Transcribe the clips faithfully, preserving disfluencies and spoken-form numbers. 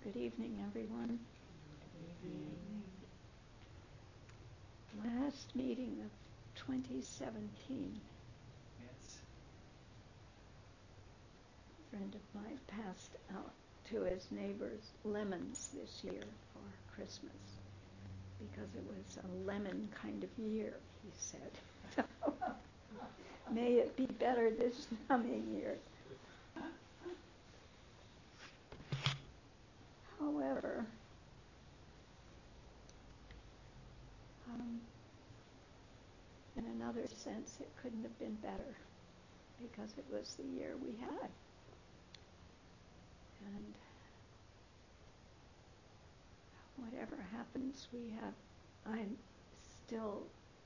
Good evening, everyone. Good evening. Last meeting of twenty seventeen. Yes. A friend of mine passed out to his neighbors lemons this year for Christmas because it was a lemon kind of year, he said. May it be better this coming year. However, um, in another sense, it couldn't have been better because it was the year we had. And whatever happens, we have, I'm still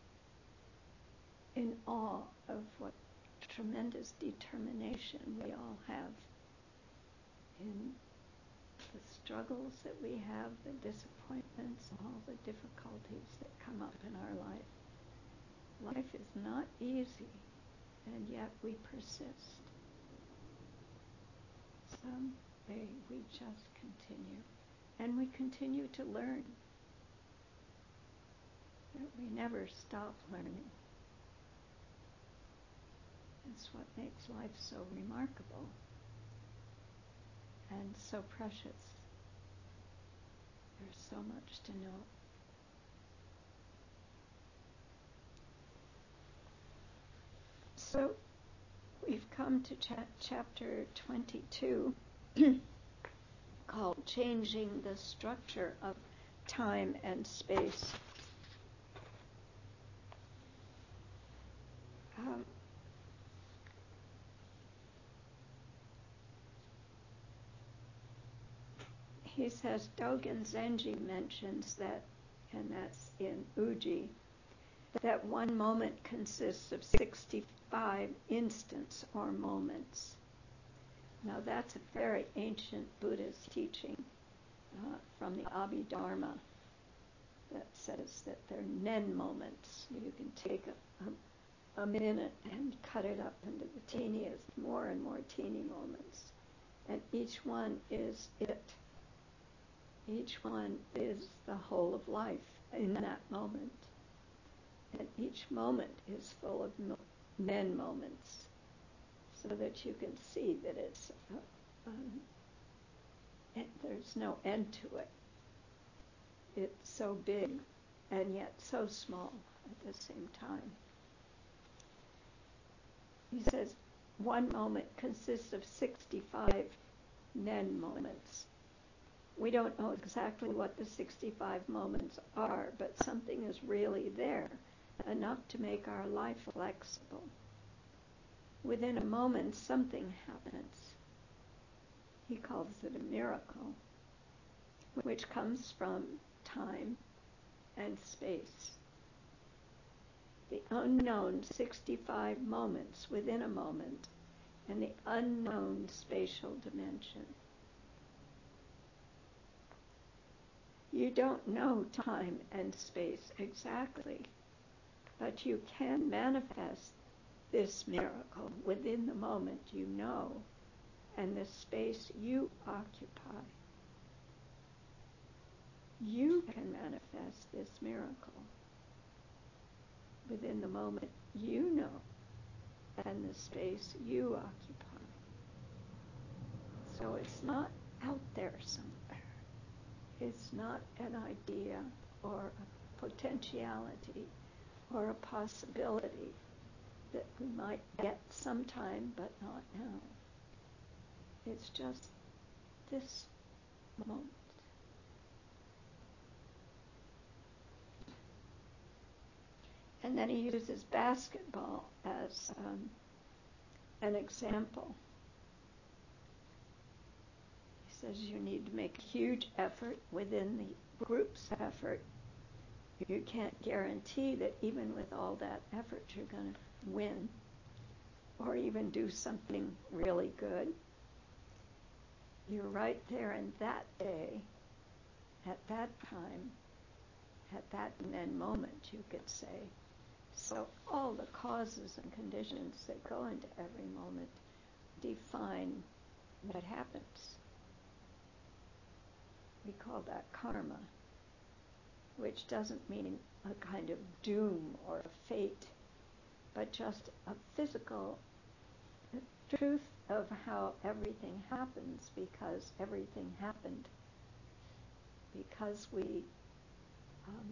in awe of what tremendous determination we all have in the struggles that we have, the disappointments, all the difficulties that come up in our life. Life is not easy, and yet we persist. Someday we just continue, and we continue to learn. We never stop learning. It's what makes life so remarkable and so precious. There's so much to know. So we've come to cha- chapter twenty-two, called Changing the Structure of Time and Space. Um, he says, Dogen Zenji mentions that, and that's in Uji, that one moment consists of sixty-five instants or moments. Now that's a very ancient Buddhist teaching uh, from the Abhidharma that says that they're nen moments. You can take a, a, a minute and cut it up into the teeniest, more and more teeny moments. And each one is it. Each one is the whole of life in that moment. And each moment is full of nen moments, so that you can see that it's uh, um, it, there's no end to it. It's so big and yet so small at the same time. He says one moment consists of sixty-five nen moments. We don't know exactly what the sixty-five moments are, but something is really there, enough to make our life flexible. Within a moment, something happens. He calls it a miracle, which comes from time and space. The unknown sixty-five moments within a moment, and the unknown spatial dimension. You don't know time and space exactly, but you can manifest this miracle within the moment you know and the space you occupy. You can manifest this miracle within the moment you know and the space you occupy. So it's not out there somewhere. It's not an idea or a potentiality or a possibility that we might get sometime but not now. It's just this moment. And then he uses basketball as um, an example. He says you need to make a huge effort within the group's effort. You can't guarantee that even with all that effort you're going to win or even do something really good. You're right there in that day, at that time, at that then moment, you could say. So all the causes and conditions that go into every moment define what happens. we call that karma, which doesn't mean a kind of doom or a fate, but just a physical truth of how everything happens, because everything happened because we um,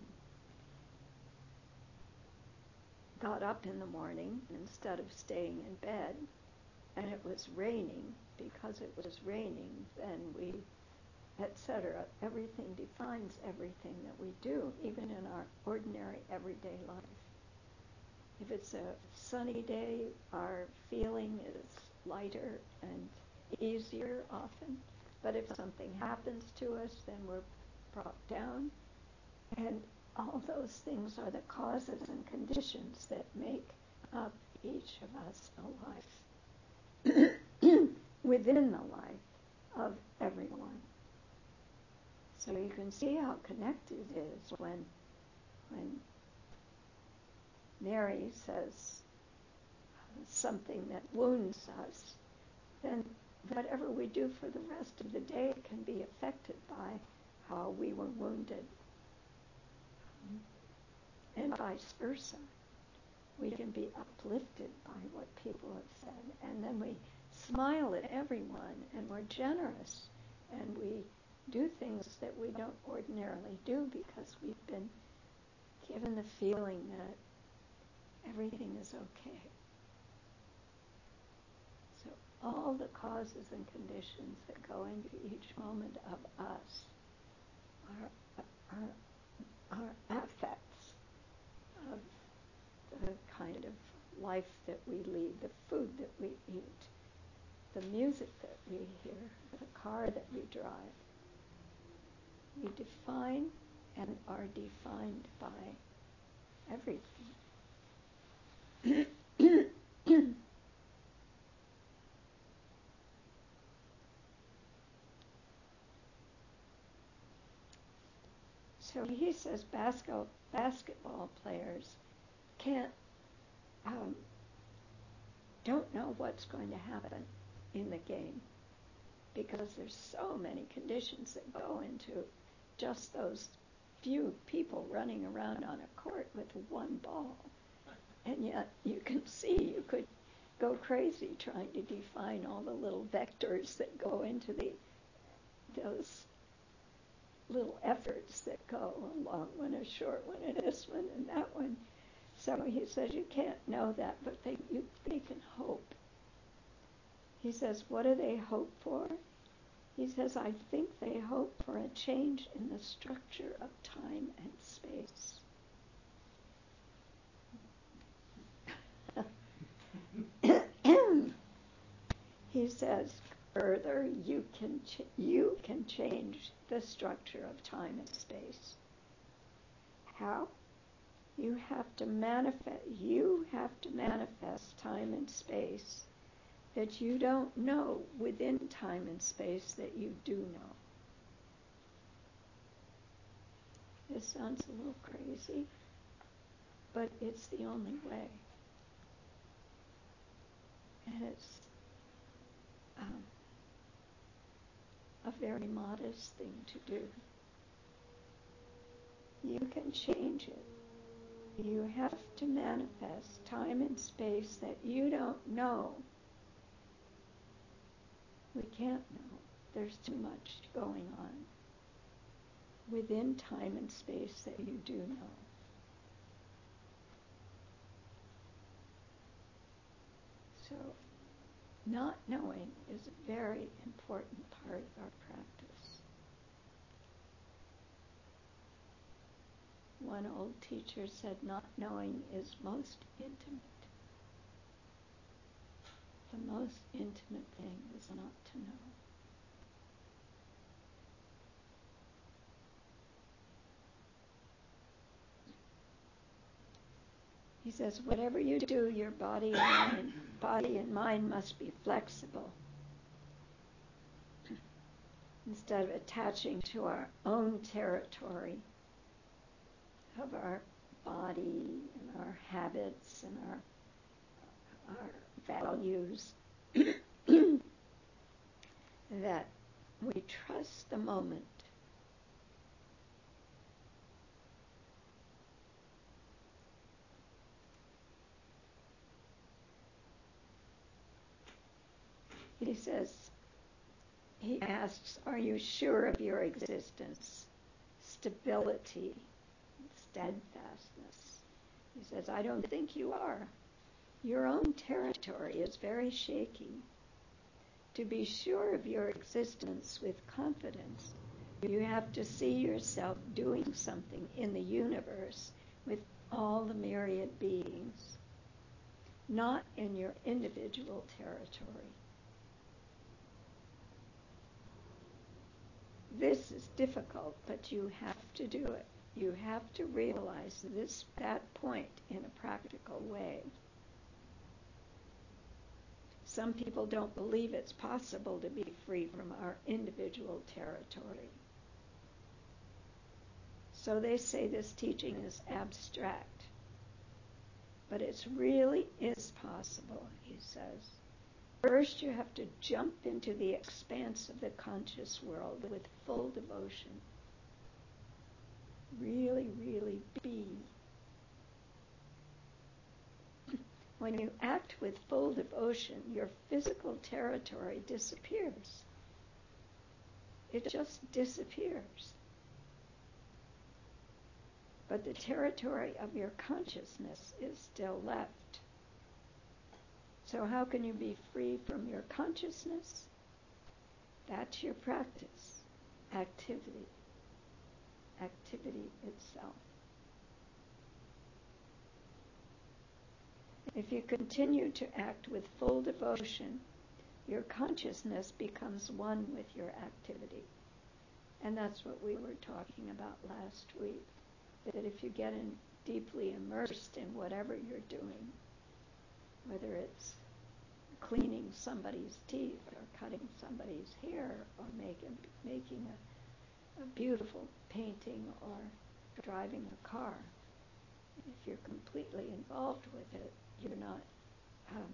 got up in the morning instead of staying in bed, and it was raining. Because it was raining, then we, et cetera. Everything defines everything that we do, even in our ordinary everyday life. If it's a sunny day, our feeling is lighter and easier often. But if something happens to us, then we're brought down. And all those things are the causes and conditions that make up each of us alive within the life of everyone. So you can see how connected it is when when Mary says something that wounds us, then whatever we do for the rest of the day can be affected by how we were wounded. And vice versa. We can be uplifted by what people have said, and then we smile at everyone, and we're generous, and we do things that we don't ordinarily do because we've been given the feeling that everything is okay. So all the causes and conditions that go into each moment of us are, are, are affects of the kind of life that we lead, the food that we eat, the music that we hear, the car that we drive. We define and are defined by everything. So he says basket, basketball players can't, um, don't know what's going to happen in the game because there's so many conditions that go into just those few people running around on a court with one ball. And yet you can see you could go crazy trying to define all the little vectors that go into the those little efforts that go, a long one, a short one, and this one, and that one. So he says you can't know that, but they, you, they can hope. He says, what do they hope for? He says, I think they hope for a change in the structure of time and space. He says, further, you can ch- you can change the structure of time and space. How? You have to manifest. You have to manifest time and space that you don't know within time and space that you do know. This sounds a little crazy, but it's the only way. And it's um, a very modest thing to do. You can change it. You have to manifest time and space that you don't know. We can't know. There's too much going on within time and space that you do know. So, not knowing is a very important part of our practice. One old teacher said, not knowing is most intimate. The most intimate thing is not to know. He says, whatever you do, your body and mind, body and mind must be flexible. Instead of attaching to our own territory of our body and our habits and our, our values, that we trust the moment he says, he asks, are you sure of your existence, stability, steadfastness? He says, I don't think you are. Your own territory is very shaky. To be sure of your existence with confidence, you have to see yourself doing something in the universe with all the myriad beings, not in your individual territory. This is difficult, but you have to do it. You have to realize this, that point in a practical way. Some people don't believe it's possible to be free from our individual territory. So they say this teaching is abstract. But it really is possible, he says. First, you have to jump into the expanse of the conscious world with full devotion. Really, really be. When you act with full devotion, your physical territory disappears. It just disappears. But the territory of your consciousness is still left. So how can you be free from your consciousness? That's your practice, activity, activity itself. If you continue to act with full devotion, your consciousness becomes one with your activity. And that's what we were talking about last week, that if you get in, deeply immersed in whatever you're doing, whether it's cleaning somebody's teeth or cutting somebody's hair or making, making a, a beautiful painting or driving a car, if you're completely involved with it, you're not um,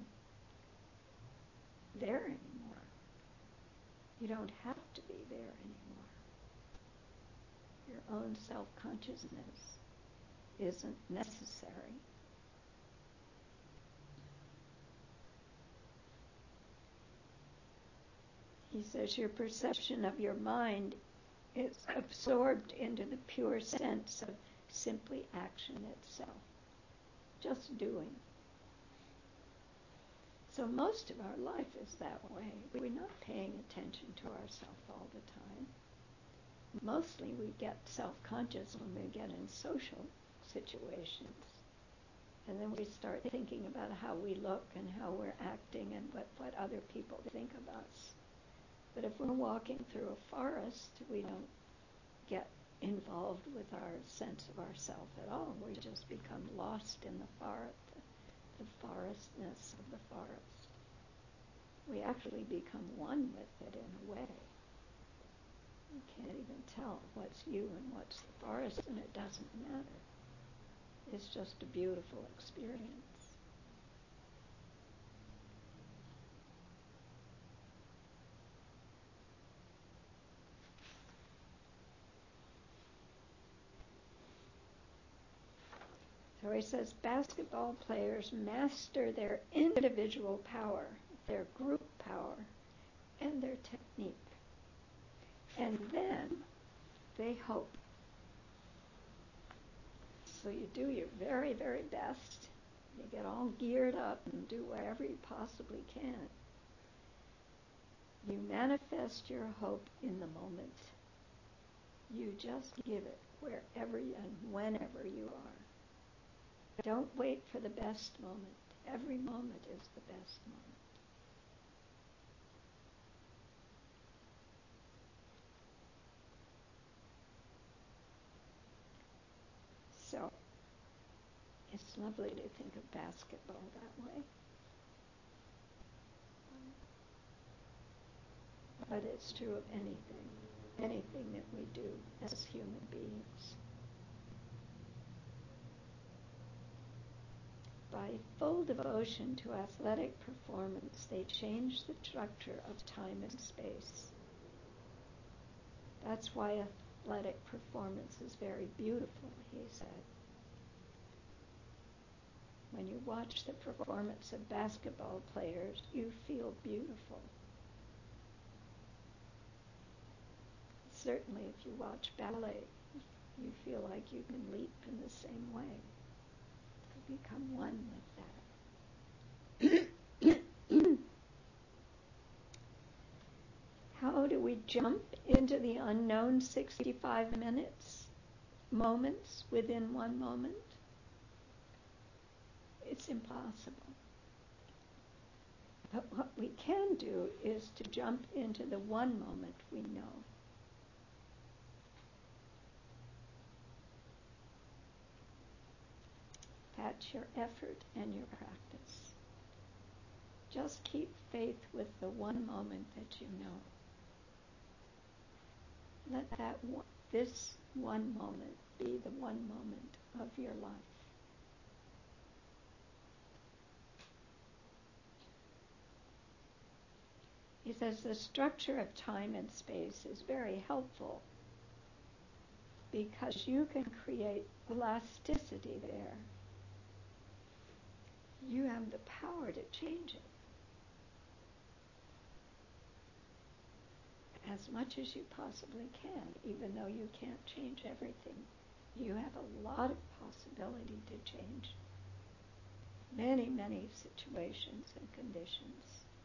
there anymore. You don't have to be there anymore. Your own self-consciousness isn't necessary. He says your perception of your mind is absorbed into the pure sense of simply action itself, just doing. So most of our life is that way. We're not paying attention to ourselves all the time. Mostly we get self-conscious when we get in social situations. And then we start thinking about how we look and how we're acting and what, what other people think of us. But if we're walking through a forest, we don't get involved with our sense of ourself at all. We just become lost in the forest, the forestness of the forest. We actually become one with it in a way. You can't even tell what's you and what's the forest, and it doesn't matter. It's just a beautiful experience. So he says basketball players master their individual power, their group power, and their technique. And then they hope. So you do your very, very best. You get all geared up and do whatever you possibly can. You manifest your hope in the moment. You just give it wherever and whenever you are. Don't wait for the best moment. Every moment is the best moment. So, it's lovely to think of basketball that way. But it's true of anything, anything that we do as human beings. By full devotion to athletic performance, they change the structure of time and space. That's why athletic performance is very beautiful, he said. When you watch the performance of basketball players, you feel beautiful. Certainly if you watch ballet, you feel like you can leap in the same way. You become one with that. How do we jump into the unknown sixty-five minutes, moments within one moment? It's impossible. But what we can do is to jump into the one moment we know. That's your effort and your practice. Just keep faith with the one moment that you know. Let that one, this one moment be the one moment of your life. He says the structure of time and space is very helpful because you can create elasticity there. You have the power to change it as much as you possibly can, even though you can't change everything. You have a lot of possibility to change many, many situations and conditions.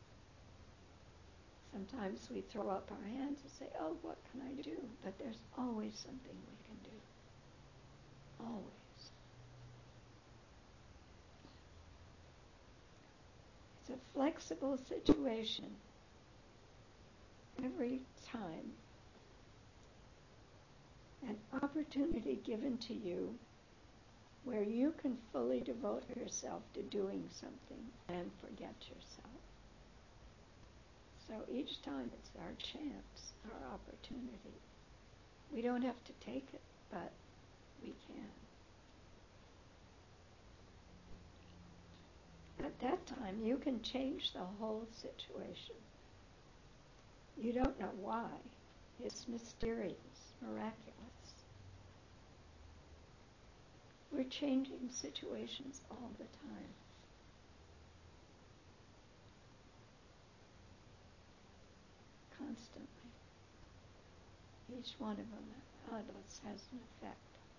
Sometimes we throw up our hands and say, oh, what can I do? But there's always something we can do. Always. It's a flexible situation. Every time an opportunity given to you where you can fully devote yourself to doing something and forget yourself. So each time it's our chance, our opportunity. We don't have to take it, but we can. At that time, you can change the whole situation. You don't know why. It's mysterious, miraculous. We're changing situations all the time. Constantly. Each one of them, of us has an effect.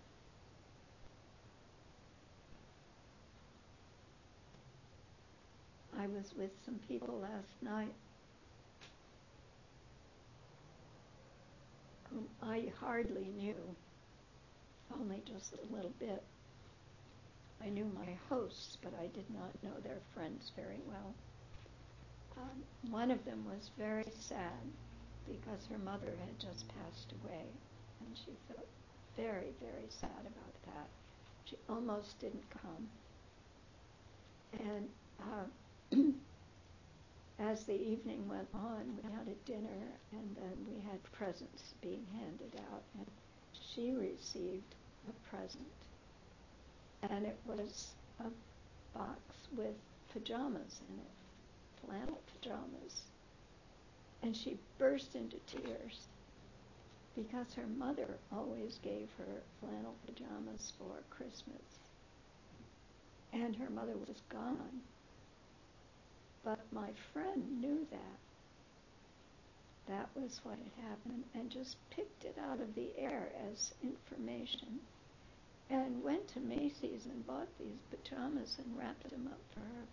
I was with some people last night whom I hardly knew, only just a little bit. I knew my hosts, but I did not know their friends very well. Um, one of them was very sad because her mother had just passed away, and she felt very, very sad about that. She almost didn't come. And uh, as the evening went on, we had a dinner, and then we had presents being handed out, and she received a present. And it was a box with pajamas in it, flannel pajamas. And she burst into tears because her mother always gave her flannel pajamas for Christmas. And her mother was gone. But my friend knew that. That was what had happened, and just picked it out of the air as information. And went to Macy's and bought these pajamas and wrapped them up for her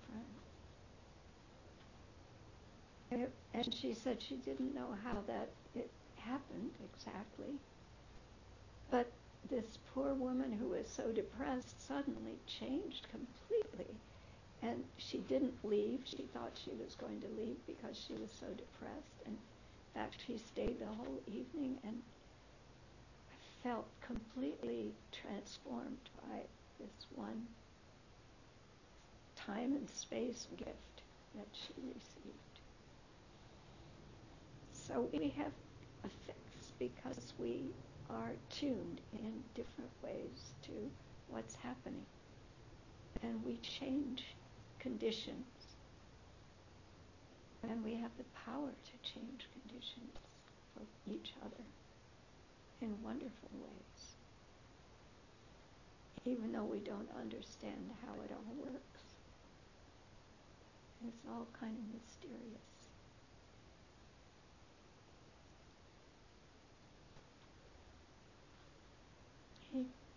friend. It, and she said she didn't know how that it happened exactly. But this poor woman who was so depressed suddenly changed completely. And she didn't leave. She thought she was going to leave because she was so depressed. And in fact, she stayed the whole evening and felt completely transformed by this one time and space gift that she received. So we have effects because we are tuned in different ways to what's happening. And we change conditions. And we have the power to change conditions for each other in wonderful ways, even though we don't understand how it all works. It's all kind of mysterious.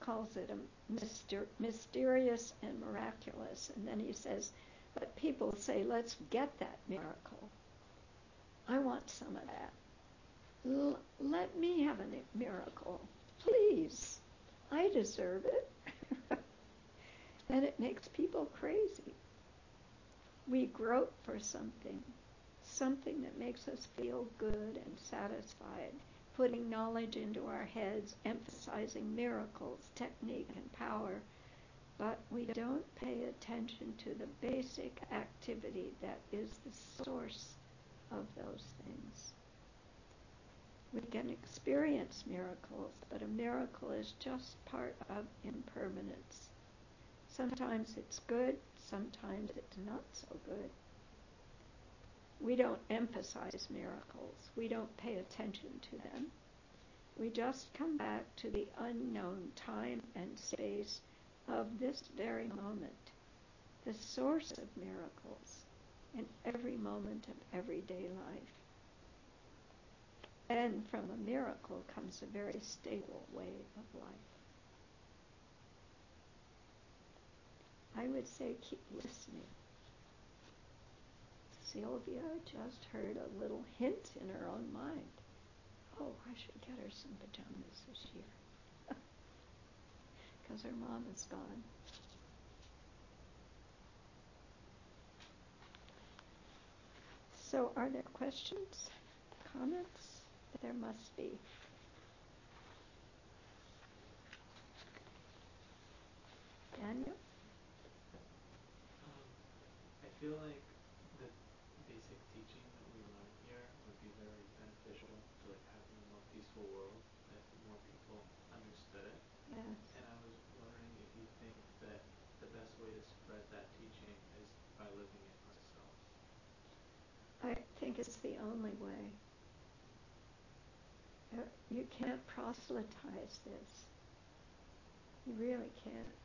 calls it a myster- mysterious and miraculous. And then he says, but people say, let's get that miracle. I want some of that. L- let me have a miracle. Please. I deserve it. And it makes people crazy. We grope for something, something that makes us feel good and satisfied, putting knowledge into our heads, emphasizing miracles, technique, and power, but we don't pay attention to the basic activity that is the source of those things. We can experience miracles, but a miracle is just part of impermanence. Sometimes it's good, sometimes it's not so good. We don't emphasize miracles. We don't pay attention to them. We just come back to the unknown time and space of this very moment, the source of miracles in every moment of everyday life. And from a miracle comes a very stable way of life. I would say keep listening. Sylvia just heard a little hint in her own mind. Oh, I should get her some pajamas this year. Because her mom is gone. So are there questions, comments? There must be. Daniel? Um, I feel like the basic teaching that we learn here would be very beneficial to like having a more peaceful world if more people understood it. Yes. And I was wondering if you think that the best way to spread that teaching is by living it ourselves. I think it's the only way. Uh, You can't proselytize this. You really can't.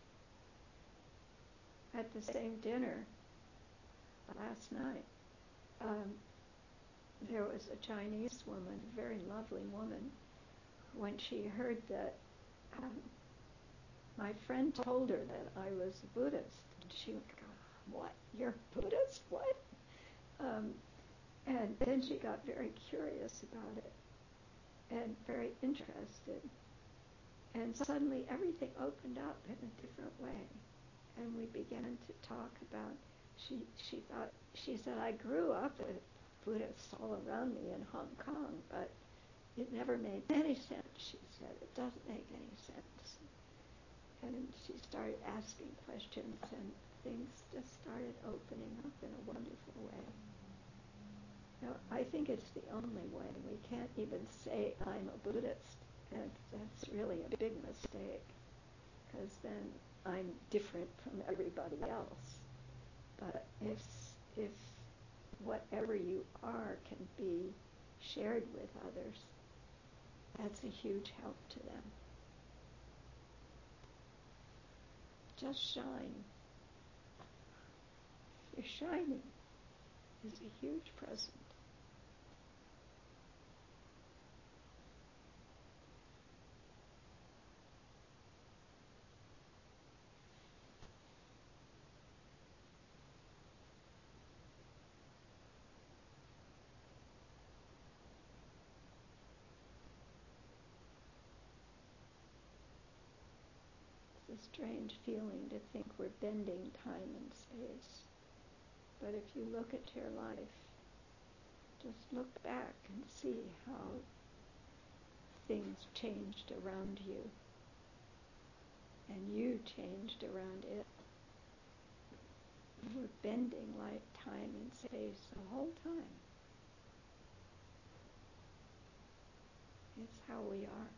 At the same dinner last night, um, there was a Chinese woman, a very lovely woman. When she heard that, um, my friend told her that I was a Buddhist, and she would go, "What? You're a Buddhist? What?" Um, and then she got very curious about it and very interested. And suddenly everything opened up in a different way. And we began to talk about, she, she thought, she said, I grew up with Buddhists all around me in Hong Kong, but it never made any sense, she said. It doesn't make any sense. And she started asking questions, and things just started opening up in a wonderful way. Now, I think it's the only way. We can't even say I'm a Buddhist. And that's really a big mistake, because then I'm different from everybody else. But if if whatever you are can be shared with others, that's a huge help to them. Just shine. You're shining is a huge present. It's a strange feeling to think we're bending time and space. But if you look at your life, just look back and see how things changed around you, and you changed around it. You were bending like time and space the whole time. It's how we are.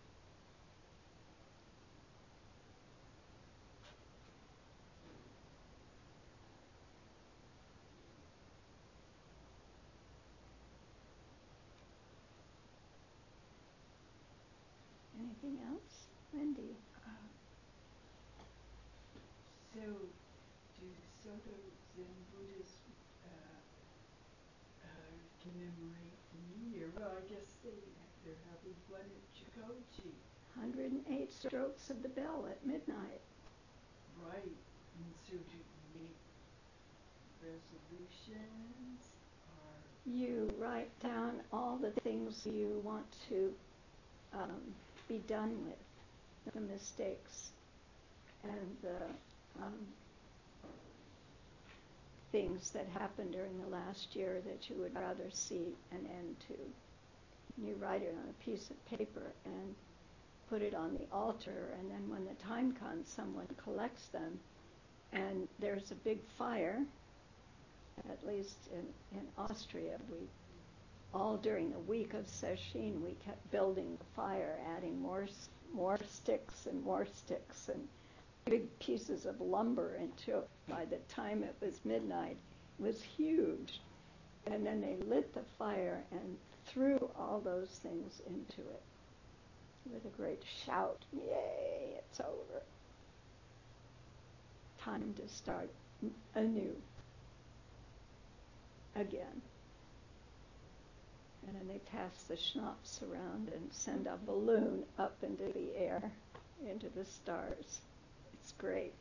Anything else? Wendy? Um, so, do Soto Zen Buddhists uh, uh, commemorate the New Year? Well, I guess they they're having one at Chikoji one hundred eight strokes of the bell at midnight. Right. And so do you make resolutions or? You write down all the things you want to um, be done with, the mistakes and the um, things that happened during the last year that you would rather see an end to. And you write it on a piece of paper and put it on the altar, and then when the time comes, someone collects them, and there's a big fire. At least in, in Austria, we all during the week of Sesshin, we kept building the fire, adding more more sticks and more sticks and big pieces of lumber into it. By the time it was midnight, it was huge. And then they lit the fire and threw all those things into it with a great shout, "Yay, it's over. Time to start anew, again." And then they pass the schnapps around and send a balloon up into the air, into the stars. It's great.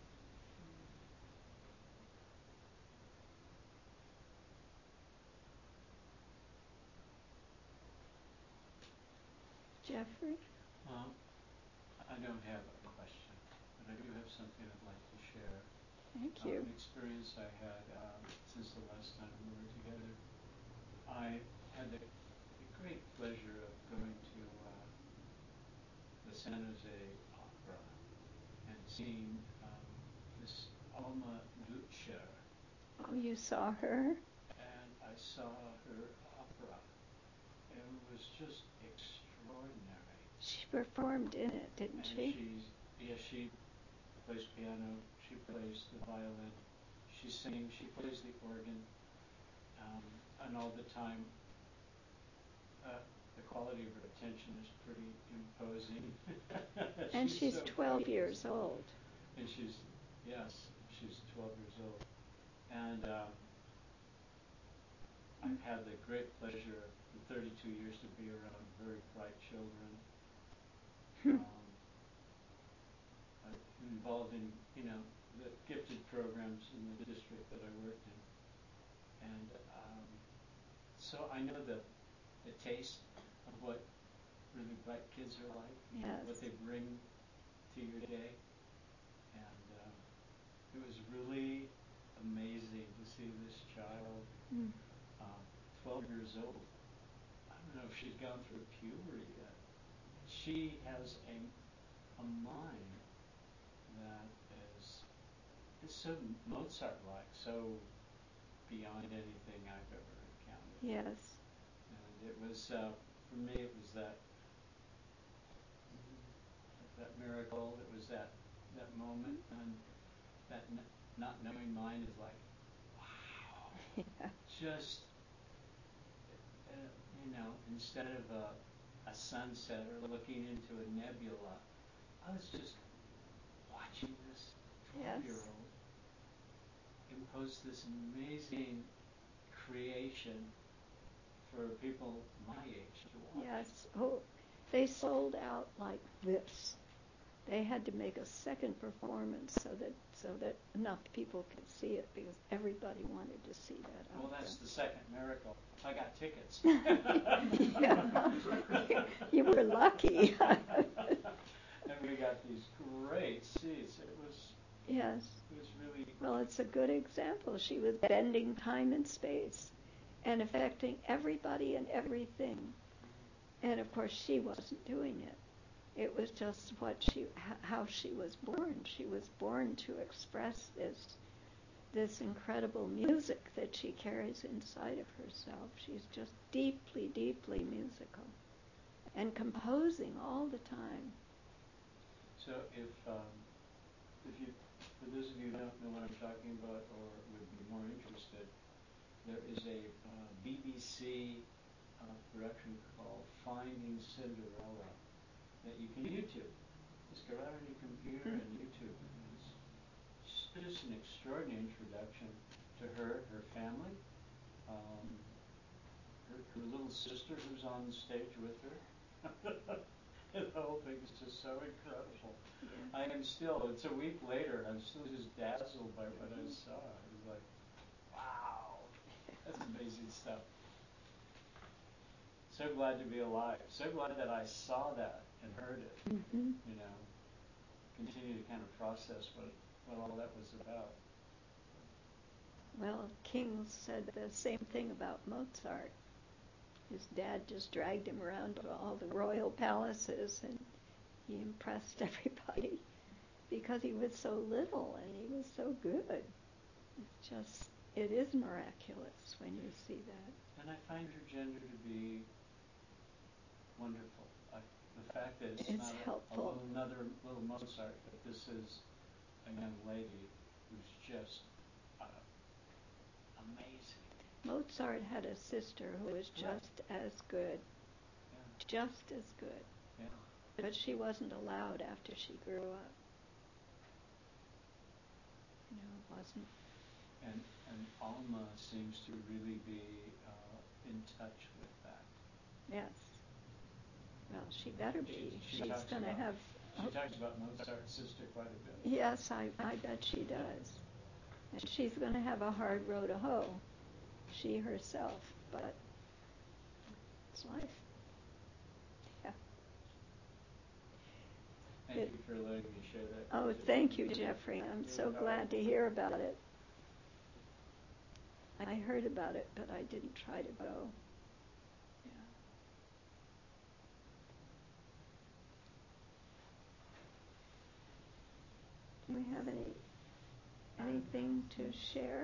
Jeffrey? Um, I don't have a question, but I do have something I'd like to share. Thank Um, you. An experience I had um, since the last time we were together. I had the, the great pleasure of going to uh, the San Jose Opera and seeing um, Miss Alma Dutcher. Oh, you saw her? And I saw her opera. And it was just extraordinary. She performed in it, didn't And she? she's, yeah, she plays piano, she plays the violin, she sings, she plays the organ, um, and all the time uh, the quality of her attention is pretty imposing. And she's so twelve focused. years old. And she's, yes, she's twelve years old. And um, I've had the great pleasure for thirty-two years to be around very bright children. um, I'm involved in, you know, the gifted programs in the district that I worked in. And um, so I know the, the taste of what really bright kids are like, Yes. what they bring to your day. And um, it was really amazing to see this child, Mm. um, twelve years old. I don't know if she's gone through puberty yet. She has a, a mind that is, is so Mozart-like, so beyond anything I've ever encountered. Yes. And it was, uh, for me, it was that that miracle. It was that that moment, and that n- not knowing mind is like, wow, Yeah. just uh, you know, instead of a, a sunset or looking into a nebula, I was just watching this twelve-year-old impose this amazing creation for people my age to watch. Yes. Oh, they sold out like this. They had to make a second performance so that so that enough people could see it, because everybody wanted to see that opera. Well, that's the second miracle. I got tickets. Yeah. You were lucky. And we got these great seats. It was Yes. it was really Well, it's a good example. She was bending time and space and affecting everybody and everything. And of course, she wasn't doing it. It was just what she, how she was born. She was born to express this, this incredible music that she carries inside of herself. She's just deeply, deeply musical, and composing all the time. So if um, if you, for those of you who don't know what I'm talking about or would be more interested, there is a uh, B B C uh, production called Finding Cinderella that you can YouTube. Just go out on your computer and YouTube it. And it's just an extraordinary introduction to her, her family, um, her, her little sister who's on the stage with her. The whole thing is just so incredible. Yes. I am still, it's a week later, I'm still just dazzled by what I saw. I was like, wow, that's amazing stuff. So glad to be alive. So glad that I saw that and heard it. Mm-hmm. You know, continue to kind of process what, what all that was about. Well, King said the same thing about Mozart. His dad just dragged him around to all the royal palaces, and he impressed everybody because he was so little and he was so good. It's just, it is miraculous when you see that. And I find your gender to be wonderful. I, the fact that it's, it's not a, a little, another little Mozart, but this is a young lady who's just uh, amazing. Mozart had a sister who was just right. as good. Yeah. Just as good. Yeah. But she wasn't allowed after she grew up. You know, it wasn't. And, and Alma seems to really be uh, in touch with that. Yes. Well, she better be. She, she She's going to have... She oh, talks about Mozart's sister quite a bit. Yes, I, I bet she does. And she's going to have a hard row to hoe, she herself, but it's life. Yeah. Thank it, you for letting me share that. Oh, thank you, Jeffrey. I'm so glad to hear about it. I heard about it, but I didn't try to go. Yeah. Do we have any anything to share?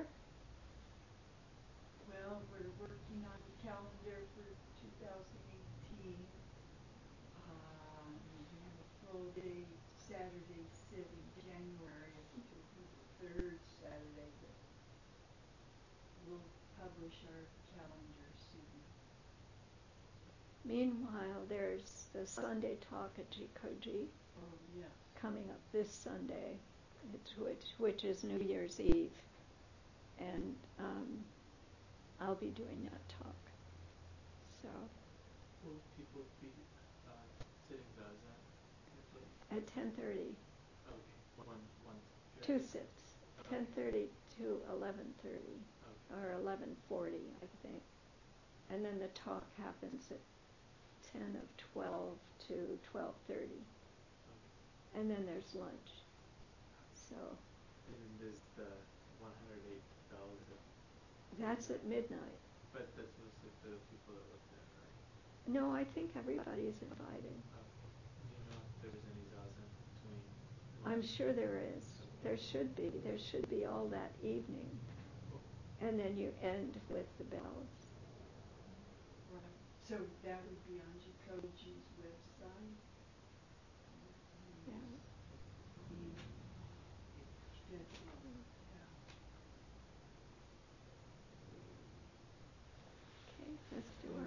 Well, we're working on the calendar for two thousand eighteen. Um, we have a full day Saturday sit in January. I think it'll be the third Saturday, but we'll publish our calendar soon. Meanwhile, there's the Sunday talk at Jikoji. Oh, yes. Coming up this Sunday, which, which is New Year's Eve. And um, I'll be doing that talk. So. Will people be uh, sitting zazen that day? At ten thirty. Okay. One, one. Two sits. Okay. ten thirty to eleven thirty. Okay. Or eleven forty, I think. And then the talk happens at ten of twelve to twelve thirty. Okay. And then there's lunch. So. And then there's the one hundred eight bells. At that's midnight. at midnight. But that's mostly for the people that live there, right? No, I think everybody is invited. Okay. Do you know if there's any zazen between? I'm sure there is. Okay. There should be. There should be all that evening. Cool. And then you end with the bells. Right. So that would be on Jikoji's website. Yeah. The schedule. Yeah. Okay, let's do